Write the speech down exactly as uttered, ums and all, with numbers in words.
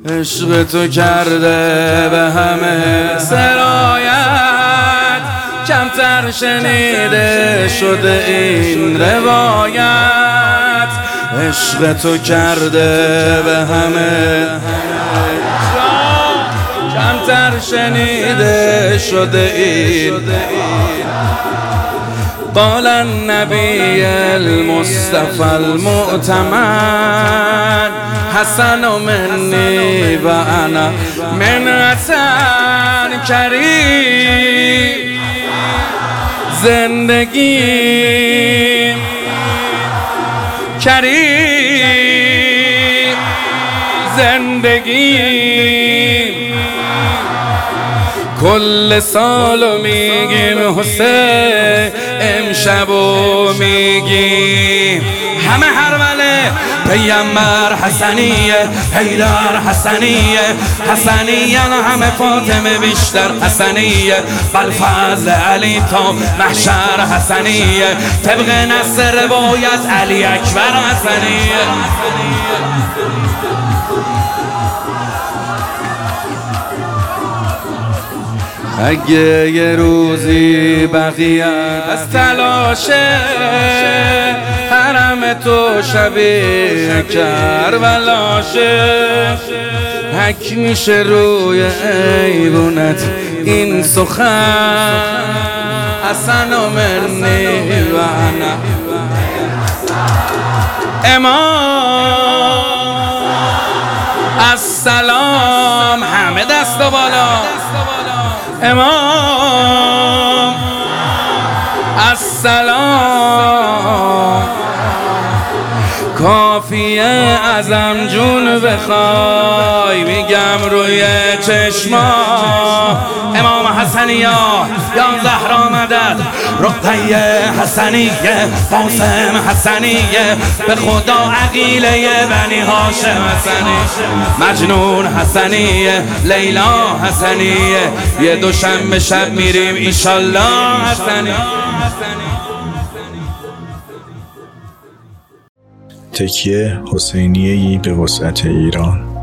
عشق تو کرده به همه سرایت، کمتر شنیده شده این روایت. عشق تو کرده به همه کمتر شنیده شده این. قال النبی المصطفى المؤتمن حسن منی و انا من حسن کریم. زندگی کریم، زندگی کل سالو میگیم حسین، امشبو میگیم همه هرمله پیامبر حسنیه، حیدر حسنیه، حسنیه همه فاطمه بیشتر حسنیه، بالفضل علی تا محشر حسنیه، طبق نص روایت علی اکبر حسنیه. اگه یه روزی بقیت از تلاشه حرم تو شبیه کربلاشه، حک میشه روی ایوونت این سخن حسن و منی و انا. امام السلام، همه دست و بالا. امام السلام، کافیه ازم جون بخوای میگم روی چشما. امام حسنیه یا زهرا مدد، رقیه حسنیه، قاسم حسنیه، به خدا عقیله بنی هاشم حسنیه، مجنون حسنیه، لیلا حسنیه، یه دوشنبه شب میریم ایشالله حسنیه. تکیه حسینیه‌ای به وسعت ایران.